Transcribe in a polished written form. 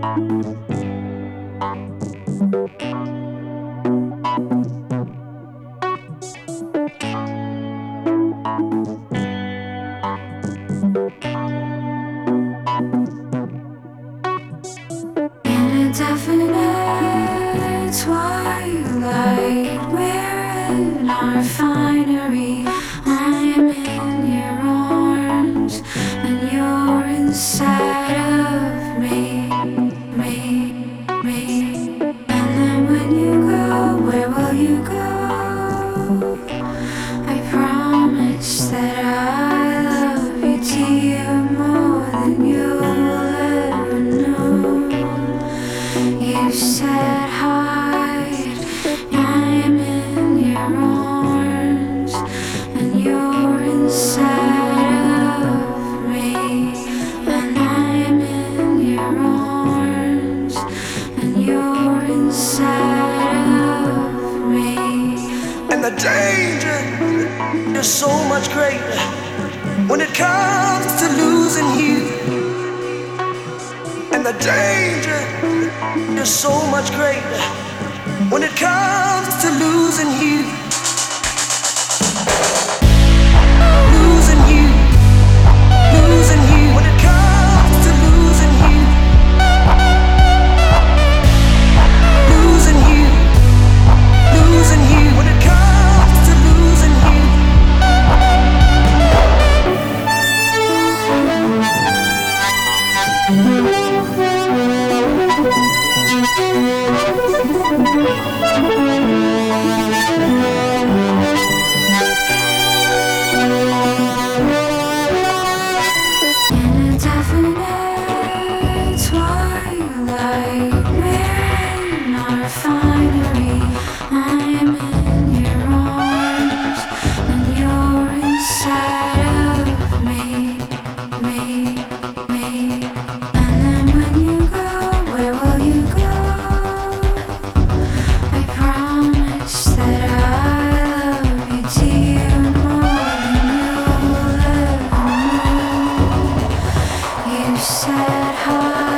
In a definite twilight, we're in our finery. I'm in your arms, and you're inside of me, me. And then when you go, where will you go? I promise that I love you dear more than you'll ever know. You said hide, I'm in your arms, and you're inside of me. And I'm in your arms, and you're inside of me. And the danger is so much greater when it comes to losing you. And the danger is so much greater when it comes to losing you. Losing you, losing you. When it comes to losing you. Losing you, losing you. When it comes to losing you. In a definite twilight, we're in our finery. I'm in your arms, and you're inside of me. And then when you go, where will you go? I promise that I love you dear more than you'll ever know. You said hi.